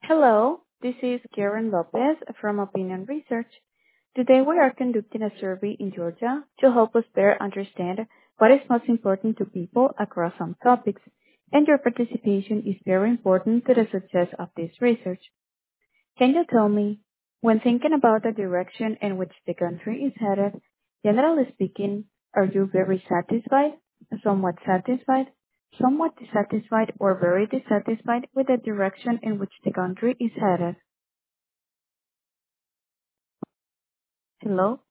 Hello, this is Karen Lopez from Opinion Research. Today we are conducting a survey in Georgia to help us better understand what is most important to people across some topics, and your participation is very important to the success of this research. Can you tell me, when thinking about the direction in which the country is headed, generally speaking, are you very satisfied, somewhat dissatisfied, or very dissatisfied with the direction in which the country is headed? Hello?